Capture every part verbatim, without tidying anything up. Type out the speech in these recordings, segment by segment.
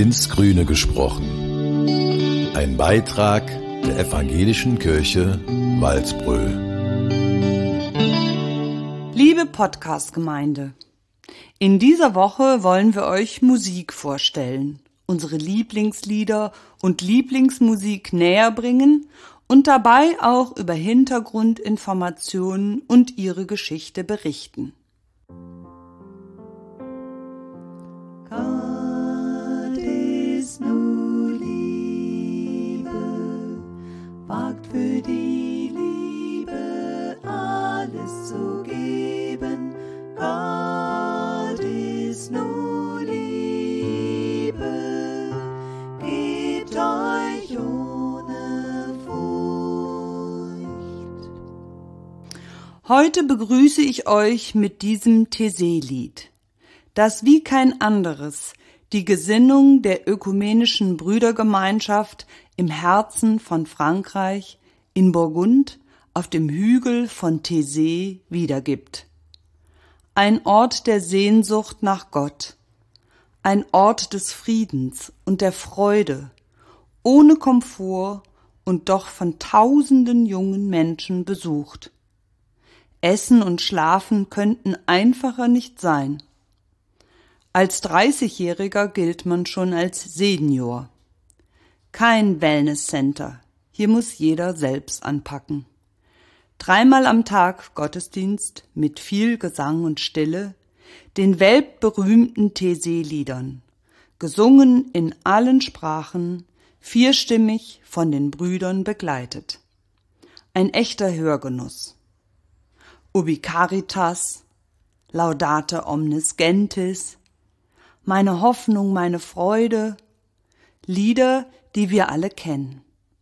ins Grüne gesprochen. Ein Beitrag der Evangelischen Kirche Walsbröl. Liebe Podcast-Gemeinde, in dieser Woche wollen wir euch Musik vorstellen, unsere Lieblingslieder und Lieblingsmusik näher bringen und dabei auch über Hintergrundinformationen und ihre Geschichte berichten. Gott ist nur Liebe, wagt für die Liebe alles zu geben. Gott ist nur Liebe, gebt euch ohne Furcht. Heute begrüße ich euch mit diesem Taizé-Lied, das wie kein anderes die Gesinnung der ökumenischen Brüdergemeinschaft im Herzen von Frankreich in Burgund auf dem Hügel von Taizé wiedergibt. Ein Ort der Sehnsucht nach Gott, ein Ort des Friedens und der Freude, ohne Komfort und doch von tausenden jungen Menschen besucht. Essen und Schlafen könnten einfacher nicht sein. Als dreißigjähriger gilt man schon als Senior. Kein Wellness-Center, hier muss jeder selbst anpacken. Dreimal am Tag Gottesdienst mit viel Gesang und Stille, den weltberühmten Taizé-Liedern, gesungen in allen Sprachen, vierstimmig von den Brüdern begleitet. Ein echter Hörgenuss. Ubi Caritas, Laudate omnes gentis, meine Hoffnung, meine Freude, Lieder, die wir alle kennen.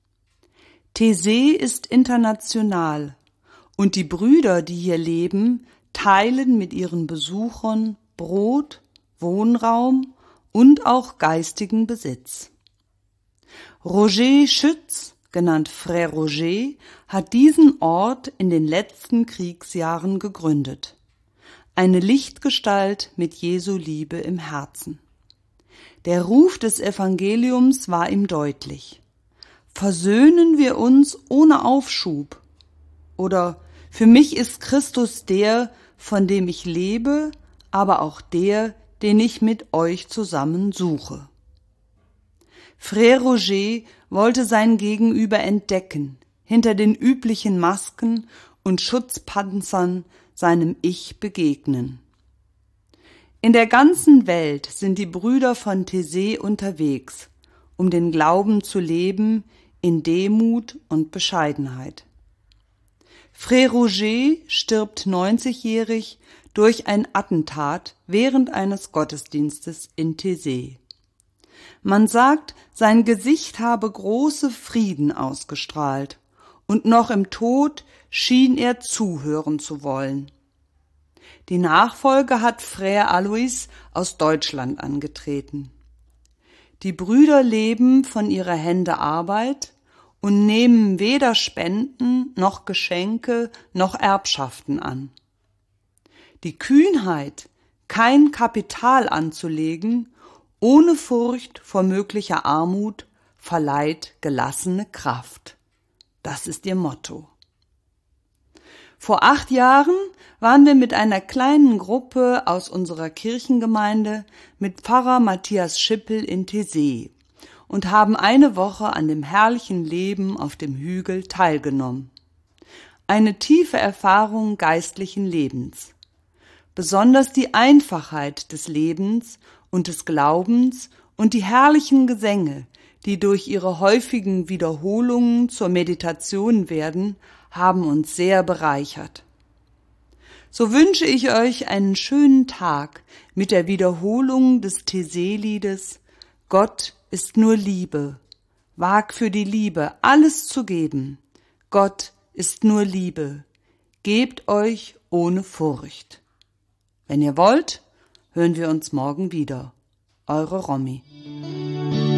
Taizé ist international und die Brüder, die hier leben, teilen mit ihren Besuchern Brot, Wohnraum und auch geistigen Besitz. Roger Schütz, genannt Frère Roger, hat diesen Ort in den letzten Kriegsjahren gegründet. Eine Lichtgestalt mit Jesu Liebe im Herzen. Der Ruf des Evangeliums war ihm deutlich. Versöhnen wir uns ohne Aufschub. Oder für mich ist Christus der, von dem ich lebe, aber auch der, den ich mit euch zusammen suche. Frère Roger wollte sein Gegenüber entdecken, hinter den üblichen Masken und Schutzpanzern seinem Ich begegnen. In der ganzen Welt sind die Brüder von Taizé unterwegs, um den Glauben zu leben in Demut und Bescheidenheit. Frère Roger stirbt neunzigjährig durch ein Attentat während eines Gottesdienstes in Taizé. Man sagt, sein Gesicht habe große Frieden ausgestrahlt und noch im Tod schien er zuhören zu wollen. Die Nachfolge hat Frère Alois aus Deutschland angetreten. Die Brüder leben von ihrer Hände Arbeit und nehmen weder Spenden noch Geschenke noch Erbschaften an. Die Kühnheit, kein Kapital anzulegen, ohne Furcht vor möglicher Armut, verleiht gelassene Kraft. Das ist ihr Motto. Vor acht Jahren waren wir mit einer kleinen Gruppe aus unserer Kirchengemeinde mit Pfarrer Matthias Schippel in Taizé und haben eine Woche an dem herrlichen Leben auf dem Hügel teilgenommen. Eine tiefe Erfahrung geistlichen Lebens. Besonders die Einfachheit des Lebens und des Glaubens und die herrlichen Gesänge, die durch ihre häufigen Wiederholungen zur Meditation werden, haben uns sehr bereichert. So wünsche ich euch einen schönen Tag mit der Wiederholung des Taizé-Liedes Gott ist nur Liebe. Wag für die Liebe alles zu geben. Gott ist nur Liebe. Gebt euch ohne Furcht. Wenn ihr wollt, hören wir uns morgen wieder. Eure Romy.